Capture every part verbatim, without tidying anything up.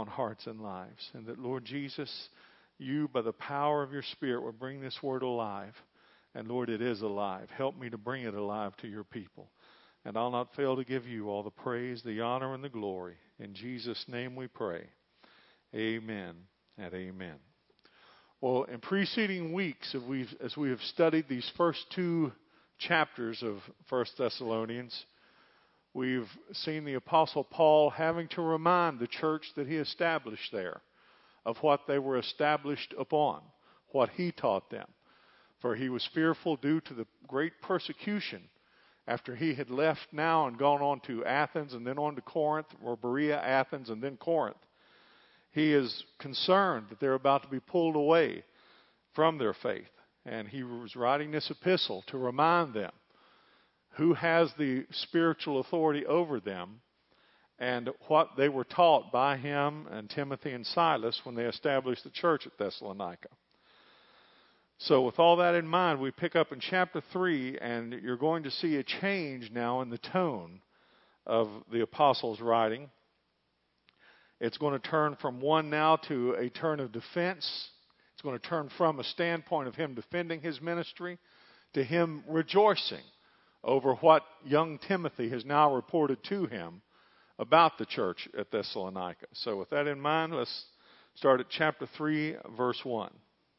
hearts and lives. And that, Lord Jesus, you, by the power of your Spirit, will bring this word alive. And Lord, it is alive. Help me to bring it alive to your people. And I'll not fail to give you all the praise, the honor, and the glory. In Jesus' name we pray. Amen and amen. Well, in preceding weeks, as we've, as we have studied these first two chapters of First Thessalonians, we've seen the Apostle Paul having to remind the church that he established there of what they were established upon, what he taught them. For he was fearful due to the great persecution after he had left now and gone on to Athens and then on to Corinth, or Berea, Athens, and then Corinth. He is concerned that they're about to be pulled away from their faith. And he was writing this epistle to remind them who has the spiritual authority over them and what they were taught by him and Timothy and Silas when they established the church at Thessalonica. So with all that in mind, we pick up in chapter three, and you're going to see a change now in the tone of the apostles' writing. It's going to turn from one now to a turn of defense. It's going to turn from a standpoint of him defending his ministry to him rejoicing over what young Timothy has now reported to him about the church at Thessalonica. So with that in mind, let's start at chapter three, verse one.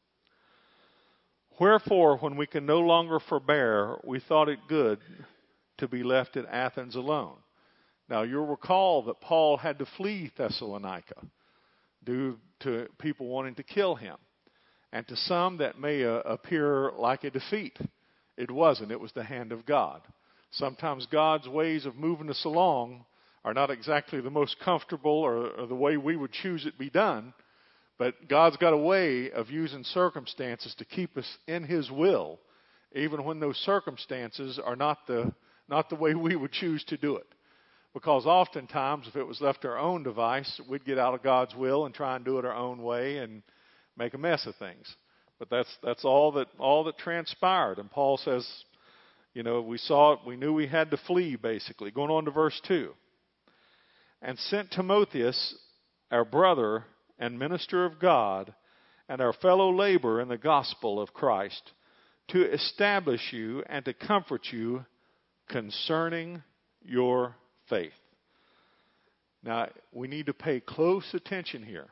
Wherefore, when we can no longer forbear, we thought it good to be left at Athens alone. Now, you'll recall that Paul had to flee Thessalonica due to people wanting to kill him. And to some, that may uh, appear like a defeat. It wasn't. It was the hand of God. Sometimes God's ways of moving us along are not exactly the most comfortable or, or the way we would choose it be done. But God's got a way of using circumstances to keep us in his will, even when those circumstances are not the not the way we would choose to do it. Because oftentimes, if it was left to our own device, we'd get out of God's will and try and do it our own way and make a mess of things. But that's that's all that all that transpired. And Paul says, you know, we saw it, we knew we had to flee, basically. Going on to verse two. And sent Timotheus, our brother and minister of God, and our fellow laborer in the gospel of Christ, to establish you and to comfort you concerning your faith. Now, we need to pay close attention here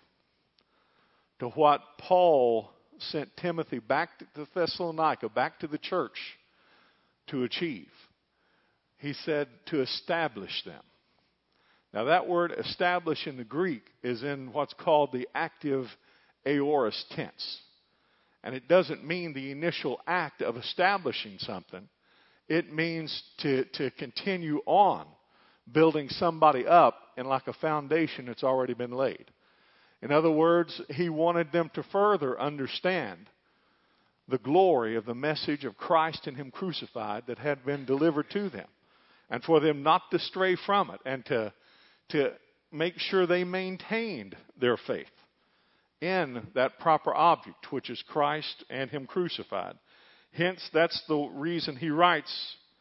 to what Paul sent Timothy back to Thessalonica, back to the church, to achieve. He said to establish them. Now, that word establish in the Greek is in what's called the active aorist tense. And it doesn't mean the initial act of establishing something. It means to, to continue on building somebody up in like a foundation that's already been laid. In other words, he wanted them to further understand the glory of the message of Christ and him crucified that had been delivered to them. And for them not to stray from it and to to make sure they maintained their faith in that proper object, which is Christ and him crucified. Hence, that's the reason he writes,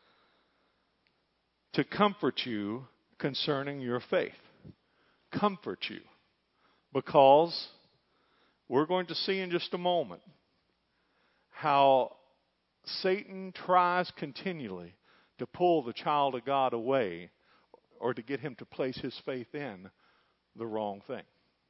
to comfort you concerning your faith. Comfort you. Because we're going to see in just a moment how Satan tries continually to pull the child of God away, or to get him to place his faith in the wrong thing.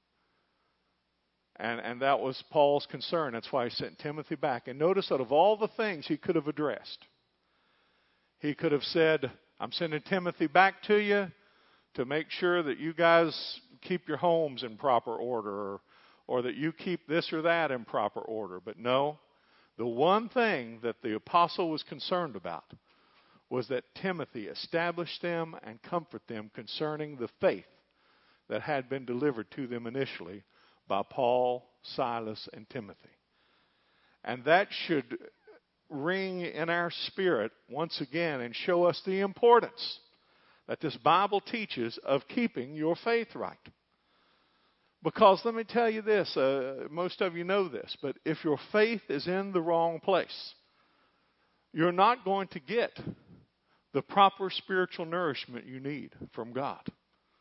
And, and that was Paul's concern. That's why he sent Timothy back. And notice that of all the things he could have addressed, he could have said, I'm sending Timothy back to you to make sure that you guys keep your homes in proper order, or, or that you keep this or that in proper order. But no, the one thing that the apostle was concerned about was that Timothy establish them and comfort them concerning the faith that had been delivered to them initially by Paul, Silas, and Timothy. And that should ring in our spirit once again and show us the importance that this Bible teaches of keeping your faith right. Because let me tell you this, uh, most of you know this, but if your faith is in the wrong place, you're not going to get the proper spiritual nourishment you need from God.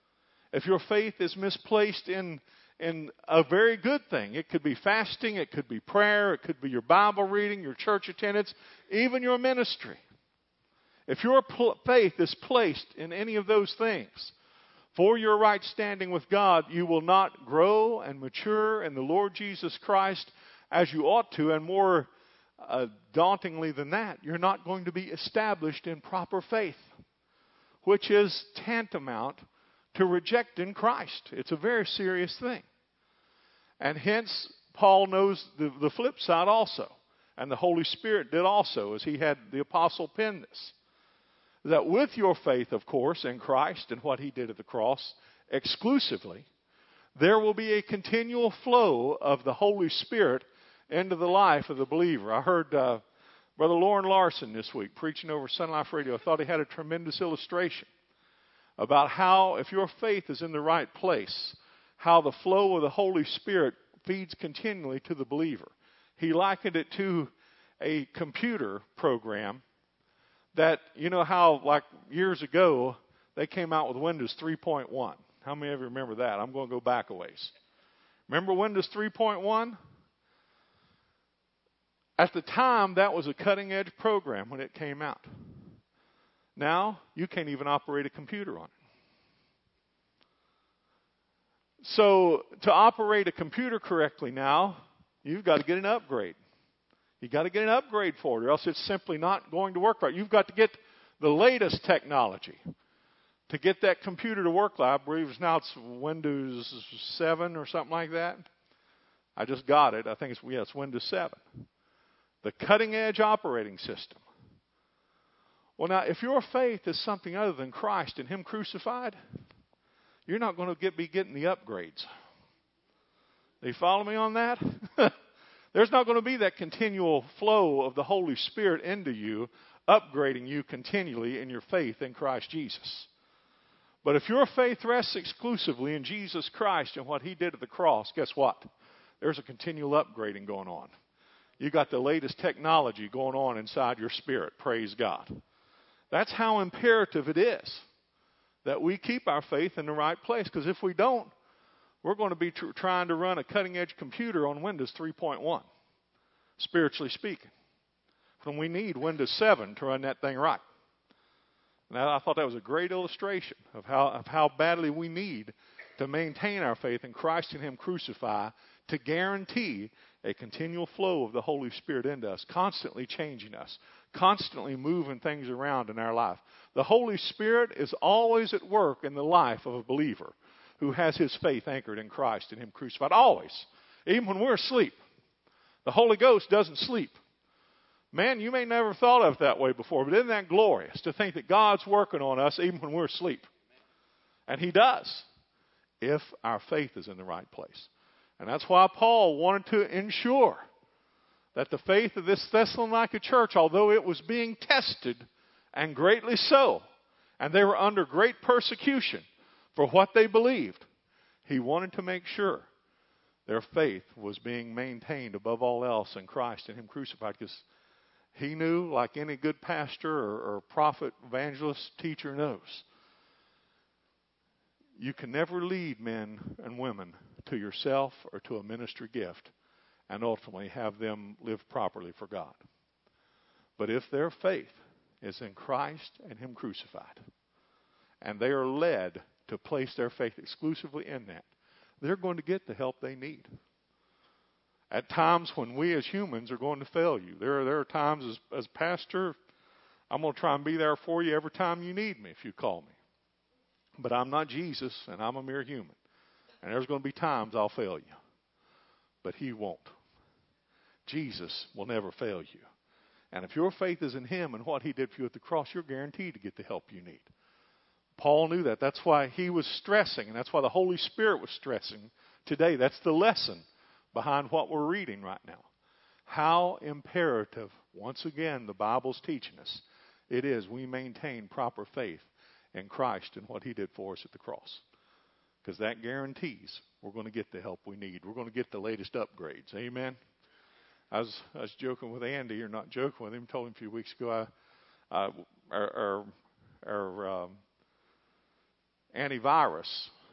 If your faith is misplaced in, in a very good thing, it could be fasting, it could be prayer, it could be your Bible reading, your church attendance, even your ministry. If your pl- faith is placed in any of those things for your right standing with God, you will not grow and mature in the Lord Jesus Christ as you ought to, and more uh, dauntingly than that, you're not going to be established in proper faith, which is tantamount to rejecting Christ. It's a very serious thing. And hence, Paul knows the, the flip side also. And the Holy Spirit did also, as he had the apostle pen this. That with your faith, of course, in Christ and what he did at the cross, exclusively, there will be a continual flow of the Holy Spirit into the life of the believer. I heard uh, Brother Lauren Larson this week preaching over Sun Life Radio. I thought he had a tremendous illustration about how, if your faith is in the right place, how the flow of the Holy Spirit feeds continually to the believer. He likened it to a computer program that, you know how, like years ago, they came out with Windows three point one. How many of you remember that? I'm going to go back a ways. Remember Windows three point one? At the time, that was a cutting-edge program when it came out. Now, you can't even operate a computer on it. So, to operate a computer correctly now, you've got to get an upgrade. You've got to get an upgrade for it, or else it's simply not going to work right. You've got to get the latest technology to get that computer to work. I believe now it's Windows seven or something like that. I just got it. I think it's, yeah, it's Windows seven. The cutting-edge operating system. Well, now, if your faith is something other than Christ and Him crucified, you're not going to get, be getting the upgrades. Do you follow me on that? There's not going to be that continual flow of the Holy Spirit into you, upgrading you continually in your faith in Christ Jesus. But if your faith rests exclusively in Jesus Christ and what He did at the cross, guess what? There's a continual upgrading going on. You got the latest technology going on inside your spirit. Praise God. That's how imperative it is that we keep our faith in the right place. Because if we don't, we're going to be tr- trying to run a cutting-edge computer on Windows three point one, spiritually speaking, when we need Windows seven to run that thing right. Now, I thought that was a great illustration of how, of how badly we need to maintain our faith in Christ and Him crucified to guarantee a continual flow of the Holy Spirit into us, constantly changing us, constantly moving things around in our life. The Holy Spirit is always at work in the life of a believer who has his faith anchored in Christ and Him crucified. Always. Even when we're asleep. The Holy Ghost doesn't sleep. Man, you may never have thought of it that way before, but isn't that glorious to think that God's working on us even when we're asleep? And He does, if our faith is in the right place. And that's why Paul wanted to ensure that the faith of this Thessalonica church, although it was being tested, and greatly so, and they were under great persecution for what they believed, he wanted to make sure their faith was being maintained above all else in Christ and Him crucified, because he knew, like any good pastor or, or prophet, evangelist, teacher knows, you can never lead men and women to yourself or to a ministry gift and ultimately have them live properly for God. But if their faith is in Christ and Him crucified, and they are led to place their faith exclusively in that, they're going to get the help they need. At times when we as humans are going to fail you. There are, there are times as, as pastor, I'm going to try and be there for you every time you need me if you call me. But I'm not Jesus, and I'm a mere human. And there's going to be times I'll fail you. But He won't. Jesus will never fail you. And if your faith is in Him and what He did for you at the cross, you're guaranteed to get the help you need. Paul knew that. That's why he was stressing, and that's why the Holy Spirit was stressing today. That's the lesson behind what we're reading right now. How imperative, once again, the Bible's teaching us, it is we maintain proper faith in Christ and what He did for us at the cross. Because that guarantees we're going to get the help we need. We're going to get the latest upgrades. Amen? I was, I was joking with Andy, or not joking with him, told him a few weeks ago, I, I, our, our, our um, antivirus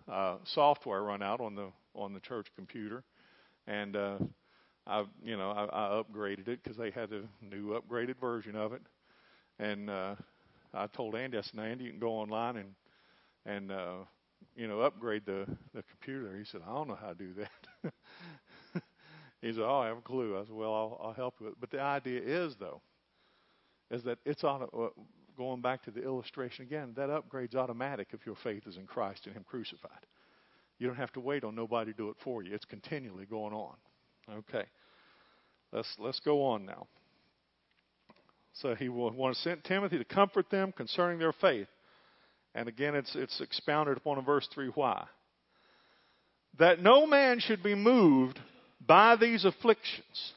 uh, software run out on the on the church computer, and uh, I, you know, I, I upgraded it because they had a new upgraded version of it. And uh, I told Andy, I said, Andy, you can go online and and uh, you know, upgrade the the computer. He said, I don't know how to do that. He said, oh, I have a clue. I said, well, I'll, I'll help you with it. But the idea is, though, is that it's auto, uh, going back to the illustration again, that upgrade's automatic if your faith is in Christ and Him crucified. You don't have to wait on nobody to do it for you. It's continually going on. Okay. Let's let's go on now. So he will want to send Timothy to comfort them concerning their faith. And again, it's it's expounded upon in verse three. Why? That no man should be moved by these afflictions.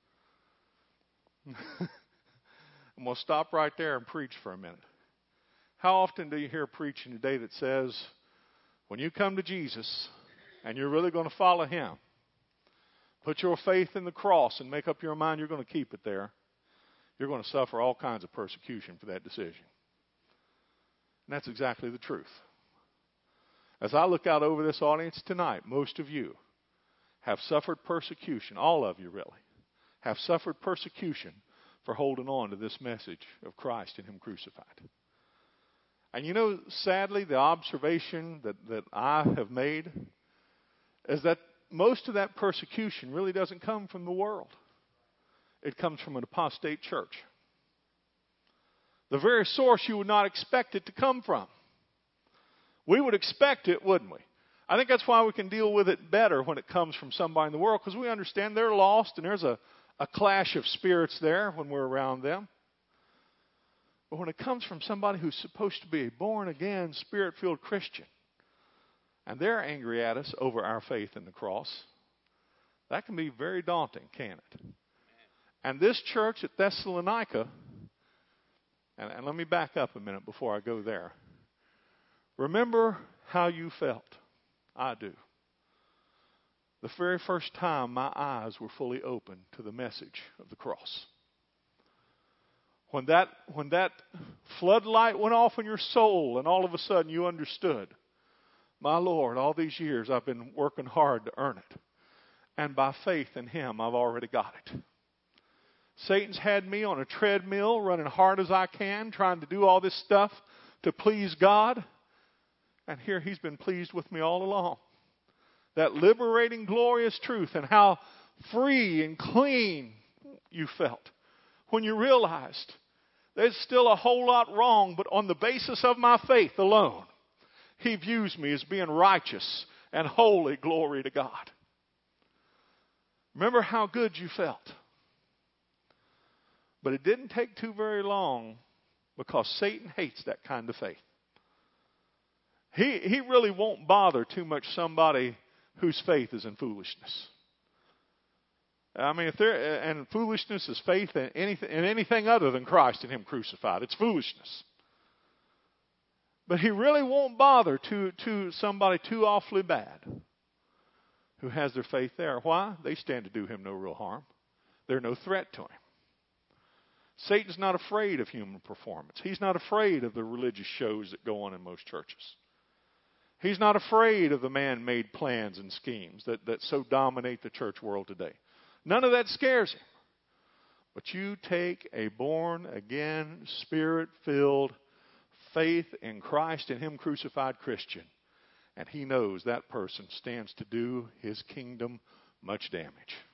I'm going to stop right there and preach for a minute. How often do you hear preaching today that says, when you come to Jesus and you're really going to follow Him, put your faith in the cross and make up your mind you're going to keep it there, you're going to suffer all kinds of persecution for that decision. And that's exactly the truth. As I look out over this audience tonight, most of you have suffered persecution, all of you really, have suffered persecution for holding on to this message of Christ and Him crucified. And you know, sadly, the observation that, that I have made is that most of that persecution really doesn't come from the world. It comes from an apostate church. The very source you would not expect it to come from. We would expect it, wouldn't we? I think that's why we can deal with it better when it comes from somebody in the world, because we understand they're lost and there's a, a clash of spirits there when we're around them. But when it comes from somebody who's supposed to be a born-again, Spirit-filled Christian, and they're angry at us over our faith in the cross, that can be very daunting, can't it? And this church at Thessalonica, and, and let me back up a minute before I go there. Remember how you felt. I do. The very first time my eyes were fully open to the message of the cross. When that, when that floodlight went off in your soul and all of a sudden you understood, my Lord, all these years I've been working hard to earn it. And by faith in Him, I've already got it. Satan's had me on a treadmill running hard as I can, trying to do all this stuff to please God. And here He's been pleased with me all along. That liberating, glorious truth and how free and clean you felt when you realized there's still a whole lot wrong, but on the basis of my faith alone, He views me as being righteous and holy. Glory to God. Remember how good you felt. But it didn't take too very long, because Satan hates that kind of faith. He, he really won't bother too much somebody whose faith is in foolishness. I mean, if there and foolishness is faith in anything, in anything other than Christ and Him crucified. It's foolishness. But He really won't bother to, to somebody too awfully bad who has their faith there. Why? They stand to do Him no real harm. They're no threat to Him. Satan's not afraid of human performance. He's not afraid of the religious shows that go on in most churches. He's not afraid of the man-made plans and schemes that, that so dominate the church world today. None of that scares Him. But you take a born-again, Spirit-filled, faith in Christ and Him crucified Christian, and He knows that person stands to do His kingdom much damage.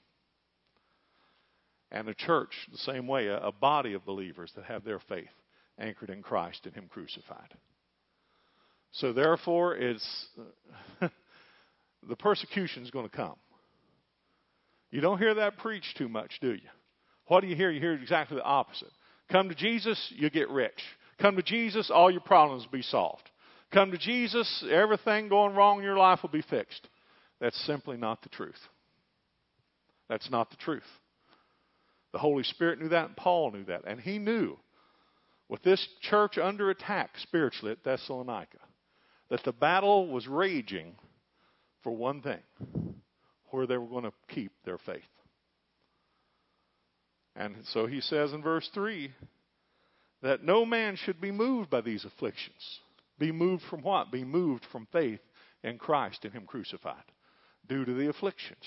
And the church, the same way, a, a body of believers that have their faith anchored in Christ and Him crucified. So therefore, it's the persecution is going to come. You don't hear that preached too much, do you? What do you hear? You hear exactly the opposite. Come to Jesus, you get rich. Come to Jesus, all your problems will be solved. Come to Jesus, everything going wrong in your life will be fixed. That's simply not the truth. That's not the truth. The Holy Spirit knew that, and Paul knew that. And he knew, with this church under attack spiritually at Thessalonica, that the battle was raging for one thing, where they were going to keep their faith. And so he says in verse three, that no man should be moved by these afflictions. Be moved from what? Be moved from faith in Christ and Him crucified due to the afflictions.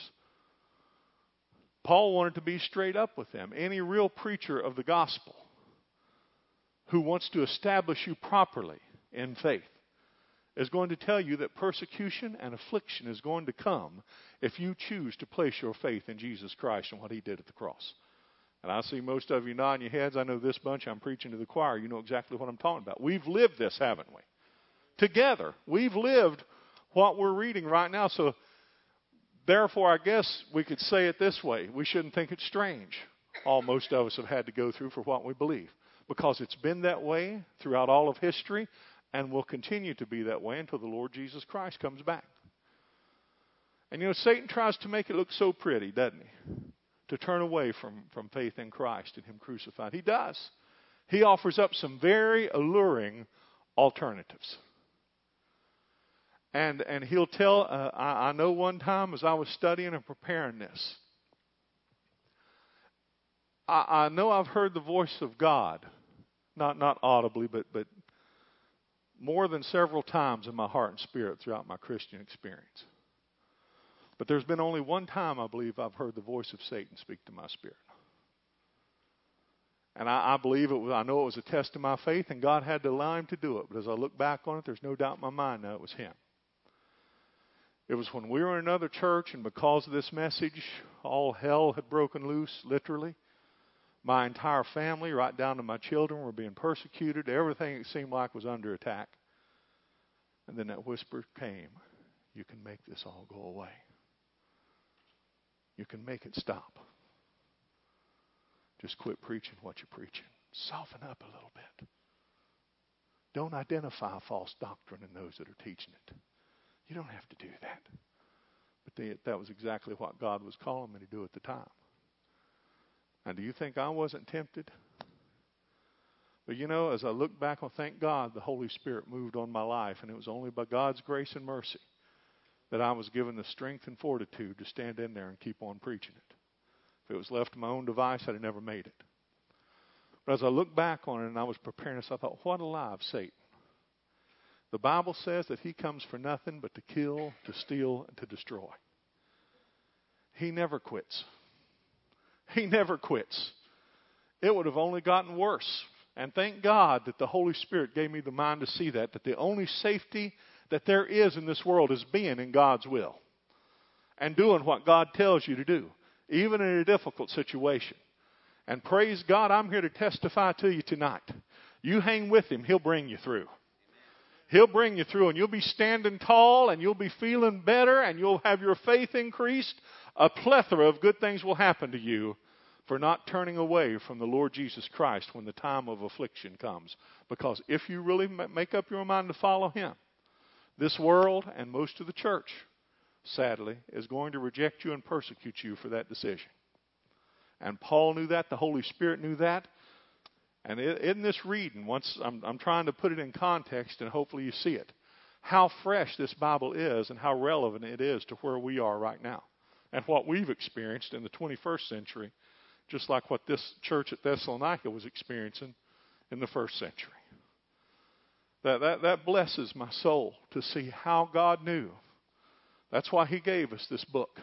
Paul wanted to be straight up with them. Any real preacher of the gospel who wants to establish you properly in faith is going to tell you that persecution and affliction is going to come if you choose to place your faith in Jesus Christ and what He did at the cross. And I see most of you nodding your heads. I know this bunch, I'm preaching to the choir. You know exactly what I'm talking about. We've lived this, haven't we? Together. We've lived what we're reading right now. So, therefore, I guess we could say it this way. We shouldn't think it's strange, all most of us have had to go through for what we believe. Because it's been that way throughout all of history and will continue to be that way until the Lord Jesus Christ comes back. And you know, Satan tries to make it look so pretty, doesn't he? To turn away from, from faith in Christ and Him crucified. He does. He offers up some very alluring alternatives. And and he'll tell, uh, I, I know one time as I was studying and preparing this, I, I know I've heard the voice of God, not not audibly, but, but more than several times in my heart and spirit throughout my Christian experience. But there's been only one time, I believe, I've heard the voice of Satan speak to my spirit. And I, I believe it was, I know it was a test of my faith, and God had to allow him to do it. But as I look back on it, there's no doubt in my mind now it was him. It was when we were in another church, and because of this message, all hell had broken loose, literally. My entire family, right down to my children, were being persecuted. Everything, it seemed like, was under attack. And then that whisper came, you can make this all go away. You can make it stop. Just quit preaching what you're preaching. Soften up a little bit. Don't identify false doctrine in those that are teaching it. You don't have to do that. But they, that was exactly what God was calling me to do at the time. And do you think I wasn't tempted? But you know, as I look back, I thank God the Holy Spirit moved on my life. And it was only by God's grace and mercy that I was given the strength and fortitude to stand in there and keep on preaching it. If it was left to my own device, I'd have never made it. But as I look back on it and I was preparing this, I thought, what a lie of Satan. The Bible says that he comes for nothing but to kill, to steal, and to destroy. He never quits. He never quits. It would have only gotten worse. And thank God that the Holy Spirit gave me the mind to see that, that the only safety that there is in this world is being in God's will and doing what God tells you to do, even in a difficult situation. And praise God, I'm here to testify to you tonight. You hang with Him, He'll bring you through. He'll bring you through, and you'll be standing tall, and you'll be feeling better, and you'll have your faith increased. A plethora of good things will happen to you for not turning away from the Lord Jesus Christ when the time of affliction comes. Because if you really make up your mind to follow Him, this world and most of the church, sadly, is going to reject you and persecute you for that decision. And Paul knew that. The Holy Spirit knew that. And in this reading, once I'm, I'm trying to put it in context, and hopefully you see it, how fresh this Bible is and how relevant it is to where we are right now and what we've experienced in the twenty-first century, just like what this church at Thessalonica was experiencing in the first century. That, that, that blesses my soul to see how God knew. That's why He gave us this book.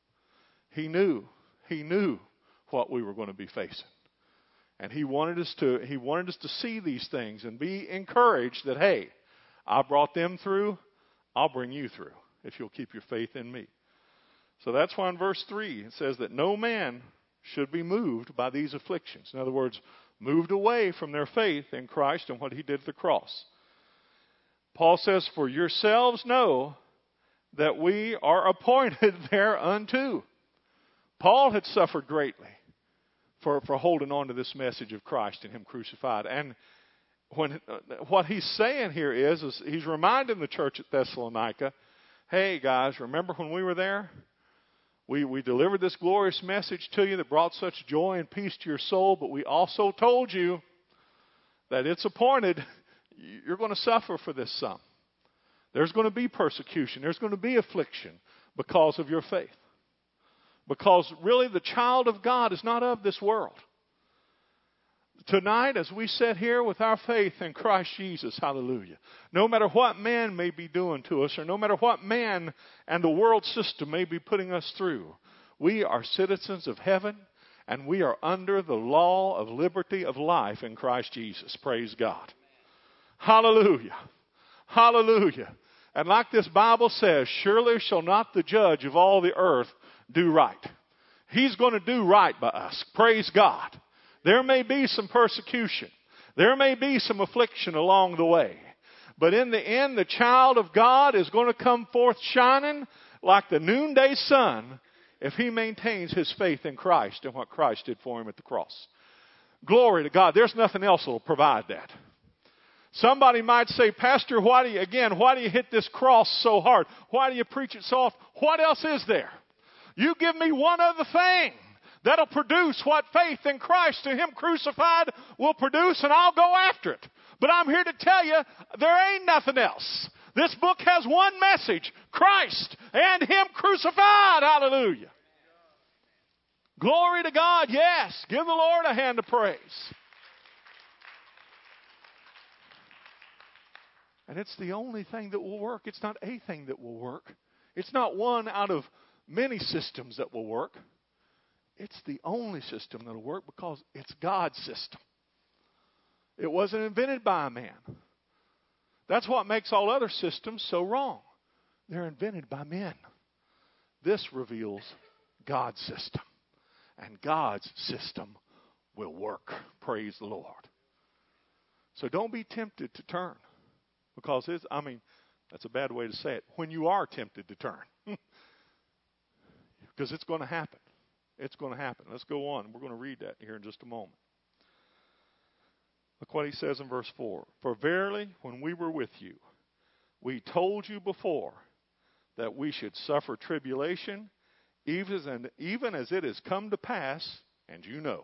He knew, He knew what we were going to be facing. And He wanted us to, He wanted us to see these things and be encouraged that, hey, I brought them through, I'll bring you through if you'll keep your faith in me. So that's why in verse three it says that no man should be moved by these afflictions. In other words, moved away from their faith in Christ and what He did at the cross. Paul says, for yourselves know that we are appointed thereunto. Paul had suffered greatly for, for holding on to this message of Christ and Him crucified. And when uh, what he's saying here is, is, he's reminding the church at Thessalonica, hey guys, remember when we were there? We, we delivered this glorious message to you that brought such joy and peace to your soul, but we also told you that it's appointed, you're going to suffer for this some. There's going to be persecution. There's going to be affliction because of your faith. Because really the child of God is not of this world. Tonight, as we sit here with our faith in Christ Jesus, hallelujah, no matter what man may be doing to us, or no matter what man and the world system may be putting us through, we are citizens of heaven, and we are under the law of liberty of life in Christ Jesus. Praise God. Hallelujah. Hallelujah. And like this Bible says, surely shall not the judge of all the earth do right. He's going to do right by us. Praise God. There may be some persecution. There may be some affliction along the way. But in the end, the child of God is going to come forth shining like the noonday sun if he maintains his faith in Christ and what Christ did for him at the cross. Glory to God. There's nothing else that will provide that. Somebody might say, Pastor, why do you, again, why do you hit this cross so hard? Why do you preach it so often? What else is there? You give me one other thing that'll produce what faith in Christ and Him crucified will produce, and I'll go after it. But I'm here to tell you, there ain't nothing else. This book has one message, Christ and Him crucified. Hallelujah. Glory to God, yes. Give the Lord a hand of praise. And it's the only thing that will work. It's not a thing that will work. It's not one out of many systems that will work. It's the only system that will work because it's God's system. It wasn't invented by a man. That's what makes all other systems so wrong. They're invented by men. This reveals God's system. And God's system will work. Praise the Lord. So don't be tempted to turn. Because, it's, I mean, that's a bad way to say it. When you are tempted to turn. Because it's going to happen. It's going to happen. Let's go on. We're going to read that here in just a moment. Look what he says in verse four. For verily, when we were with you, we told you before that we should suffer tribulation, even as, even as it has come to pass, and you know.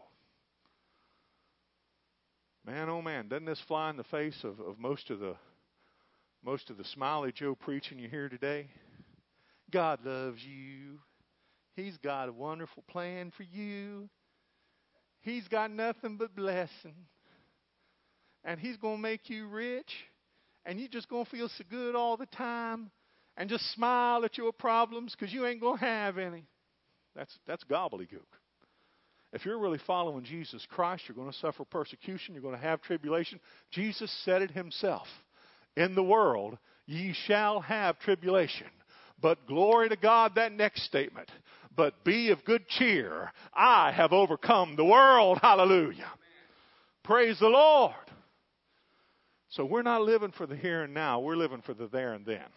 Man, oh man, doesn't this fly in the face of, of most of the most of the Smiley Joe preaching you hear today? God loves you. He's got a wonderful plan for you. He's got nothing but blessing. And He's going to make you rich. And you're just going to feel so good all the time. And just smile at your problems because you ain't going to have any. That's, that's gobbledygook. If you're really following Jesus Christ, you're going to suffer persecution. You're going to have tribulation. Jesus said it Himself. In the world, ye shall have tribulation. But glory to God, that next statement. But be of good cheer. I have overcome the world. Hallelujah. Amen. Praise the Lord. So we're not living for the here and now. We're living for the there and then.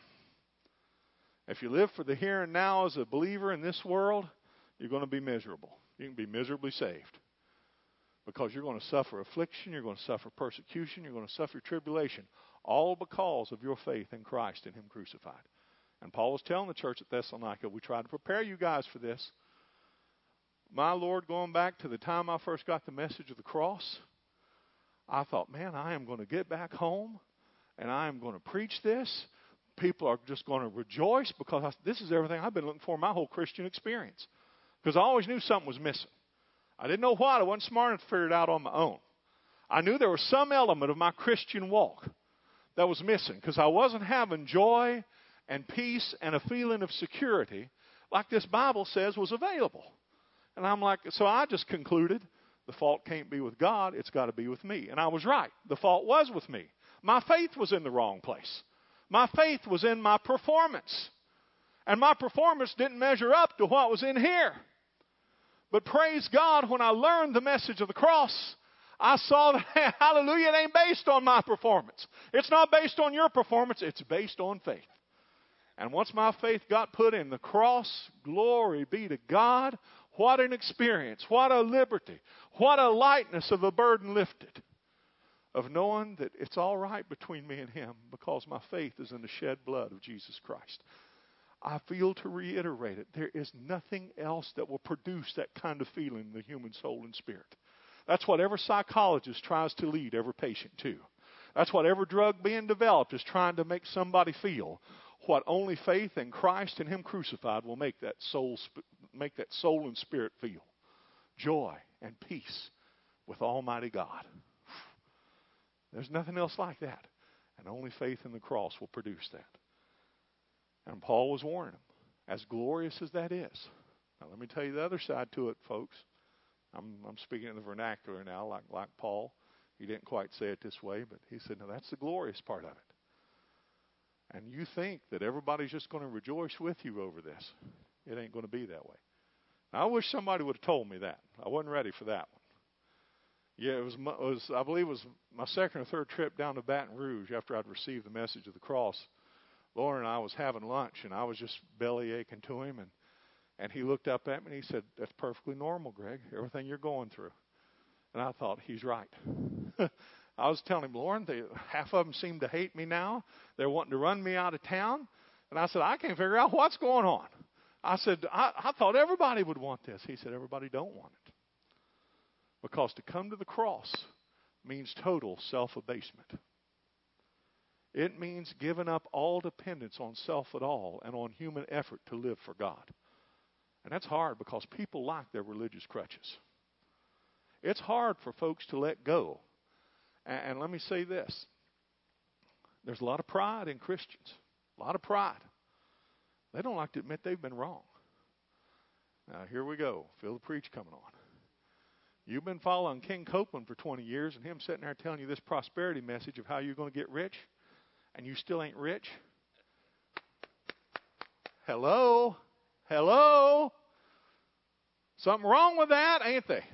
If you live for the here and now as a believer in this world, you're going to be miserable. You can be miserably saved. Because you're going to suffer affliction. You're going to suffer persecution. You're going to suffer tribulation. All because of your faith in Christ and Him crucified. And Paul was telling the church at Thessalonica, we tried to prepare you guys for this. My Lord, going back to the time I first got the message of the cross, I thought, man, I am going to get back home and I am going to preach this. People are just going to rejoice because I, this is everything I've been looking for in my whole Christian experience. Because I always knew something was missing. I didn't know what. I wasn't smart enough to figure it out on my own. I knew there was some element of my Christian walk that was missing because I wasn't having joy and peace and a feeling of security like this Bible says was available. And I'm like, so I just concluded the fault can't be with God, it's got to be with me. And I was right. The fault was with me. My faith was in the wrong place. My faith was in my performance. And my performance didn't measure up to what was in here. But praise God, when I learned the message of the cross, I saw that, hallelujah, it ain't based on my performance. It's not based on your performance. It's based on faith. And once my faith got put in the cross, glory be to God. What an experience. What a liberty. What a lightness of a burden lifted. Of knowing that it's all right between me and Him because my faith is in the shed blood of Jesus Christ. I feel to reiterate it. There is nothing else that will produce that kind of feeling in the human soul and spirit. That's what every psychologist tries to lead every patient to. That's what every drug being developed is trying to make somebody feel. What only faith in Christ and Him crucified will make that soul, make that soul and spirit feel. Joy and peace. with Almighty God. There's nothing else like that. And only faith in the cross will produce that. And Paul was warning them, as glorious as that is. Now let me tell you the other side to it, folks. I'm, I'm speaking in the vernacular now, like, like Paul. He didn't quite say it this way, but he said, no, that's the glorious part of it. And you think that everybody's just going to rejoice with you over this. It ain't going to be that way. Now, I wish somebody would have told me that. I wasn't ready for that one. Yeah, it was, it was, I believe it was my second or third trip down to Baton Rouge after I'd received the message of the cross. Lauren and I was having lunch, and I was just belly aching to him, and, and he looked up at me, and he said, that's perfectly normal, Greg, everything you're going through. And I thought, he's right. I was telling him, Lauren, they, half of them seem to hate me now. They're wanting to run me out of town. And I said, I can't figure out what's going on. I said, I, I thought everybody would want this. He said, everybody don't want it. Because to come to the cross means total self-abasement. It means giving up all dependence on self at all and on human effort to live for God. And that's hard because people like their religious crutches. It's hard for folks to let go. And, and let me say this. There's a lot of pride in Christians. A lot of pride. They don't like to admit they've been wrong. Now, here we go. Feel the preach coming on. You've been following King Copeland for twenty years and him sitting there telling you this prosperity message of how you're going to get rich, and you still ain't rich. Hello? Hello? Something wrong with that, ain't they?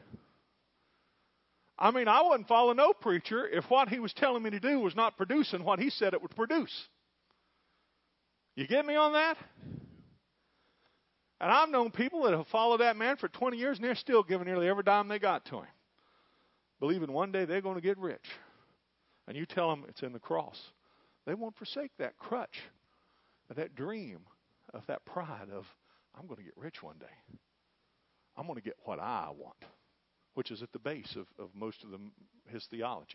I mean, I wouldn't follow no preacher if what he was telling me to do was not producing what he said it would produce. You get me on that? And I've known people that have followed that man for twenty years, and they're still giving nearly every dime they got to him, believing one day they're going to get rich. And you tell them it's in the cross. They won't forsake that crutch, that dream of that pride of, I'm going to get rich one day. I'm going to get what I want, which is at the base of, of most of the, his theology.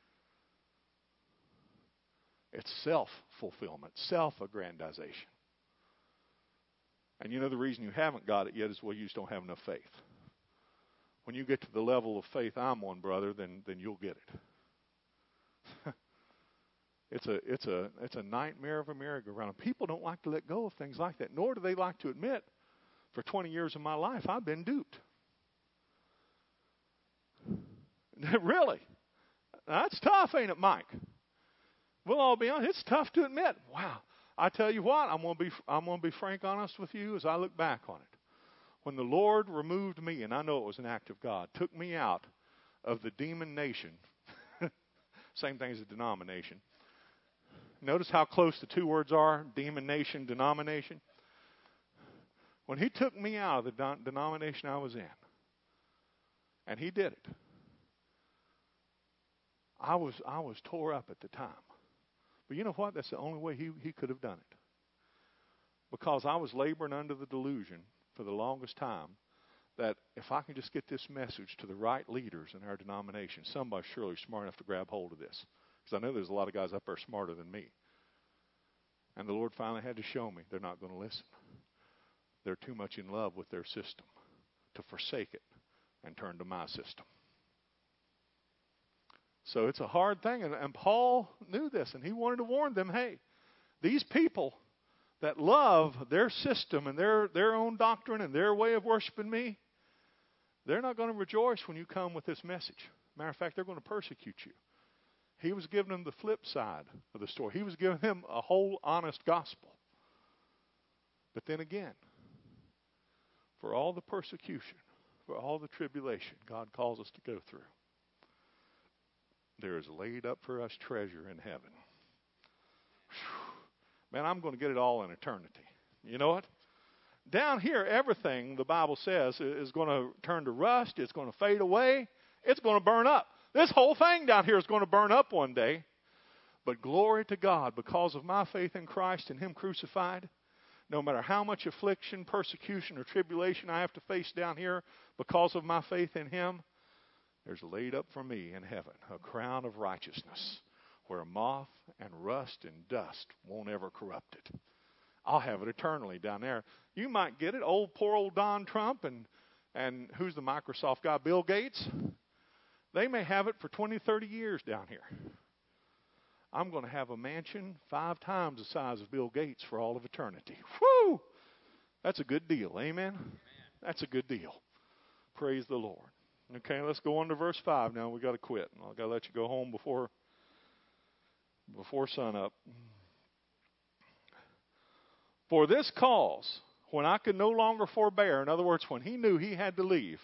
It's self-fulfillment, self-aggrandization. And you know the reason you haven't got it yet is, well, you just don't have enough faith. When you get to the level of faith I'm on, brother, then then you'll get it. it's a it's a it's a nightmare of a merry-go-round. People don't like to let go of things like that, nor do they like to admit, for twenty years of my life, I've been duped. Really? That's tough, ain't it, Mike? We'll all be honest. It's tough to admit. Wow. I tell you what, I'm going to be I'm going to be frank honest with you as I look back on it. When the Lord removed me, and I know it was an act of God, took me out of the demon nation, same thing as a denomination. Notice how close the two words are, demon nation, denomination. When he took me out of the don- denomination I was in, and he did it, I was I was tore up at the time. But you know what? That's the only way he, he could have done it. Because I was laboring under the delusion for the longest time that if I can just get this message to the right leaders in our denomination, somebody's surely smart enough to grab hold of this. Because I know there's a lot of guys up there smarter than me. And the Lord finally had to show me they're not going to listen. They're too much in love with their system to forsake it and turn to my system. So it's a hard thing, and, and Paul knew this, and he wanted to warn them, hey, these people that love their system and their, their own doctrine and their way of worshiping me, they're not going to rejoice when you come with this message. Matter of fact, they're going to persecute you. He was giving them the flip side of the story. He was giving them a whole honest gospel. But then again, for all the persecution, for all the tribulation God calls us to go through, there is laid up for us treasure in heaven. Whew. Man, I'm going to get it all in eternity. You know what? Down here, everything, the Bible says, is going to turn to rust. It's going to fade away. It's going to burn up. This whole thing down here is going to burn up one day. But glory to God, because of my faith in Christ and Him crucified, no matter how much affliction, persecution, or tribulation I have to face down here because of my faith in Him, there's laid up for me in heaven a crown of righteousness where moth and rust and dust won't ever corrupt it. I'll have it eternally down there. You might get it. Old, poor old Don Trump and, and who's the Microsoft guy? Bill Gates. They may have it for twenty, thirty years down here. I'm going to have a mansion five times the size of Bill Gates for all of eternity. Whew! That's a good deal. Amen? That's a good deal. Praise the Lord. Okay, let's go on to verse five now. We've got to quit. I've got to let you go home before, before sun up. For this cause, when I could no longer forbear, in other words, when he knew he had to leave,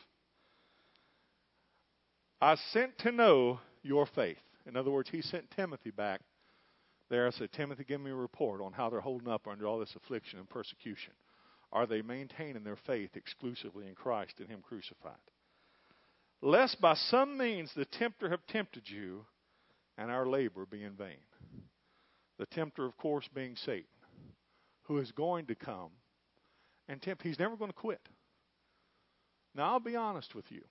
I sent to know your faith. In other words, he sent Timothy back there. I said, Timothy, give me a report on how they're holding up under all this affliction and persecution. Are they maintaining their faith exclusively in Christ and him crucified? Lest by some means the tempter have tempted you, and our labor be in vain. The tempter, of course, being Satan, who is going to come and tempt. He's never going to quit. Now, I'll be honest with you.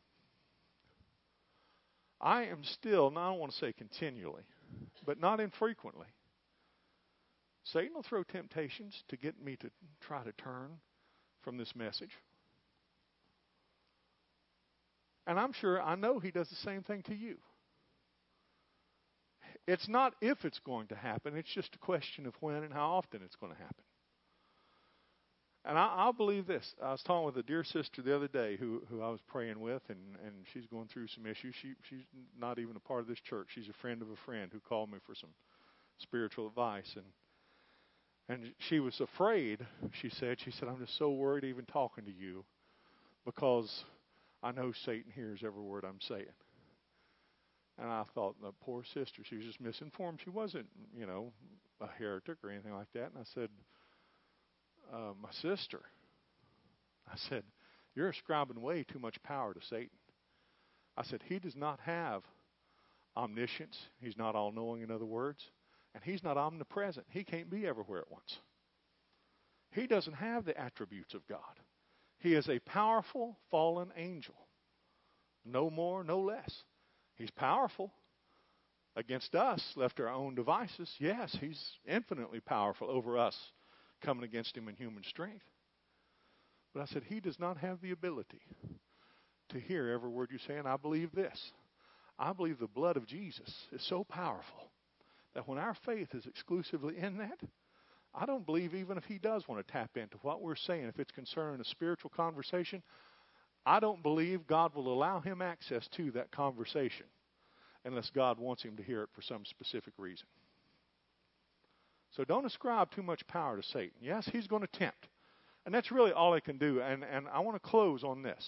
I am still, now I don't want to say continually, but not infrequently. Satan will throw temptations to get me to try to turn from this message. And I'm sure, I know he does the same thing to you. It's not if it's going to happen, it's just a question of when and how often it's going to happen. And I, I believe this. I was talking with a dear sister the other day who, who I was praying with, and, and she's going through some issues. She, she's not even a part of this church. She's a friend of a friend who called me for some spiritual advice. And and she was afraid, she said. She said, I'm just so worried even talking to you because I know Satan hears every word I'm saying. And I thought, the poor sister, she was just misinformed. She wasn't, you know, a heretic or anything like that. And I said, Uh, my sister, I said, you're ascribing way too much power to Satan. I said, he does not have omniscience. He's not all-knowing, in other words. And he's not omnipresent. He can't be everywhere at once. He doesn't have the attributes of God. He is a powerful, fallen angel. No more, no less. He's powerful against us, left to our own devices. Yes, he's infinitely powerful over us, coming against him in human strength. But I said, he does not have the ability to hear every word you say. And I believe this. I believe the blood of Jesus is so powerful that when our faith is exclusively in that, I don't believe even if he does want to tap into what we're saying, if it's concerning a spiritual conversation, I don't believe God will allow him access to that conversation unless God wants him to hear it for some specific reason. So don't ascribe too much power to Satan. Yes, he's going to tempt. And that's really all he can do. And, and I want to close on this.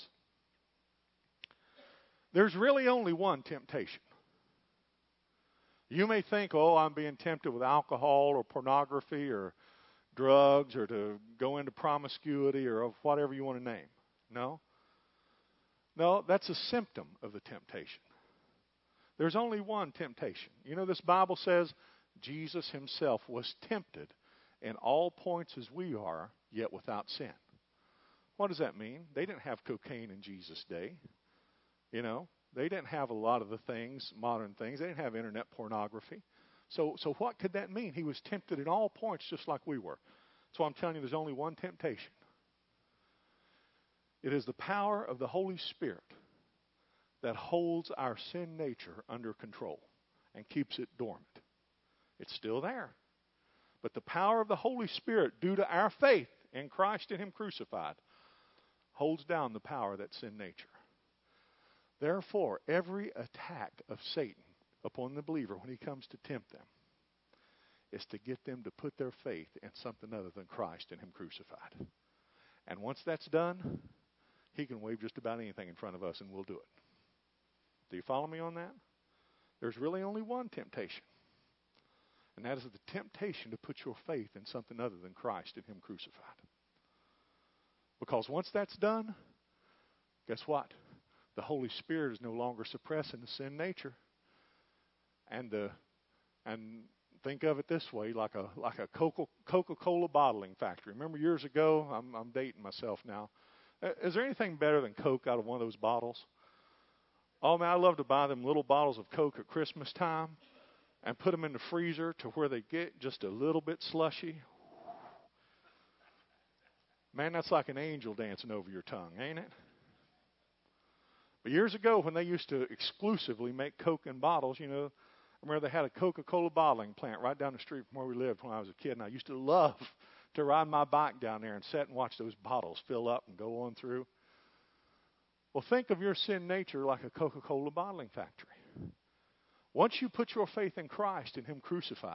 There's really only one temptation. You may think, oh, I'm being tempted with alcohol or pornography or drugs or to go into promiscuity or whatever you want to name. No. No, that's a symptom of the temptation. There's only one temptation. You know, this Bible says Jesus himself was tempted in all points as we are, yet without sin. What does that mean? They didn't have cocaine in Jesus' day. You know, they didn't have a lot of the things, modern things. They didn't have internet pornography. So, so what could that mean? He was tempted in all points just like we were. So I'm telling you, there's only one temptation. It is the power of the Holy Spirit that holds our sin nature under control and keeps it dormant. It's still there. But the power of the Holy Spirit, due to our faith in Christ and him crucified, holds down the power of that sin nature. Therefore, every attack of Satan upon the believer when he comes to tempt them is to get them to put their faith in something other than Christ and him crucified. And once that's done, he can wave just about anything in front of us and we'll do it. Do you follow me on that? There's really only one temptation. And that is the temptation to put your faith in something other than Christ and him crucified. Because once that's done, guess what? The Holy Spirit is no longer suppressing the sin nature. And the and think of it this way, like a like a Coca, Coca-Cola bottling factory. Remember years ago, I'm, I'm dating myself now. Is there anything better than Coke out of one of those bottles? Oh, man, I love to buy them little bottles of Coke at Christmas time and put them in the freezer to where they get just a little bit slushy. Man, that's like an angel dancing over your tongue, ain't it? But years ago, when they used to exclusively make Coke in bottles, you know, I remember they had a Coca-Cola bottling plant right down the street from where we lived when I was a kid, and I used to love to ride my bike down there and sit and watch those bottles fill up and go on through. Well, think of your sin nature like a Coca-Cola bottling factory. Once you put your faith in Christ and Him crucified,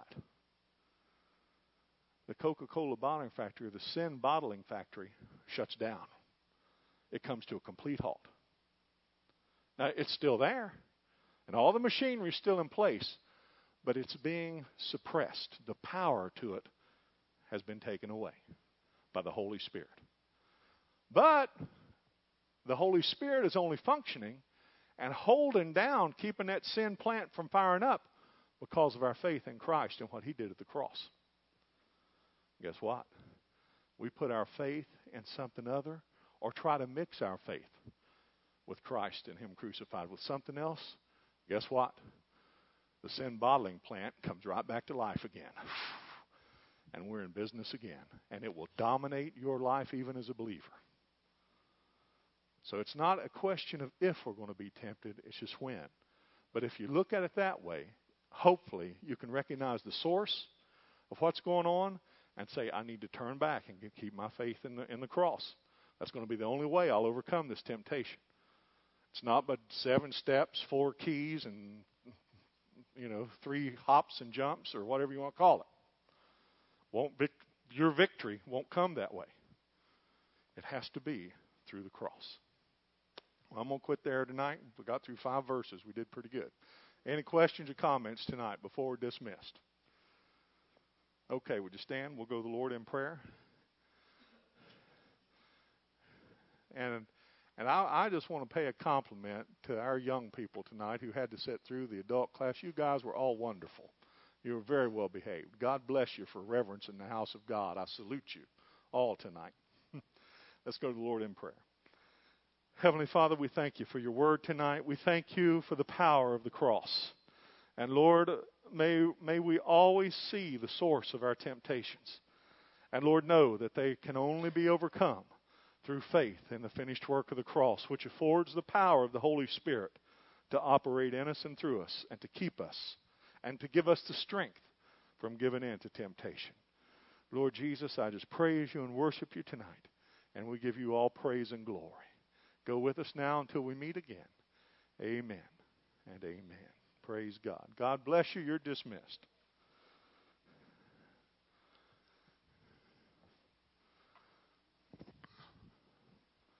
the Coca-Cola bottling factory, the sin bottling factory, shuts down. It comes to a complete halt. Now, it's still there, and all the machinery is still in place, but it's being suppressed. The power to it has been taken away by the Holy Spirit. But the Holy Spirit is only functioning and holding down, keeping that sin plant from firing up because of our faith in Christ and what He did at the cross. Guess what? We put our faith in something other or try to mix our faith with Christ and Him crucified with something else. Guess what? The sin bottling plant comes right back to life again. And we're in business again. And it will dominate your life even as a believer. So it's not a question of if we're going to be tempted, it's just when. But if you look at it that way, hopefully you can recognize the source of what's going on and say, I need to turn back and keep my faith in the, in the cross. That's going to be the only way I'll overcome this temptation. It's not but seven steps, four keys, and, you know, three hops and jumps or whatever you want to call it. Won't vic- your victory won't come that way. It has to be through the cross. Well, I'm going to quit there tonight. We got through five verses. We did pretty good. Any questions or comments tonight before we're dismissed? Okay, would you stand? We'll go to the Lord in prayer. And and I, I just want to pay a compliment to our young people tonight who had to sit through the adult class. You guys were all wonderful. You were very well behaved. God bless you for reverence in the house of God. I salute you all tonight. Let's go to the Lord in prayer. Heavenly Father, we thank you for your word tonight. We thank you for the power of the cross. And Lord, may, may we always see the source of our temptations. And Lord, know that they can only be overcome through faith in the finished work of the cross, which affords the power of the Holy Spirit to operate in us and through us and to keep us and to give us the strength from giving in to temptation. Lord Jesus, I just praise you and worship you tonight, and we give you all praise and glory. Go with us now until we meet again. Amen and amen. Praise God. God bless you. You're dismissed.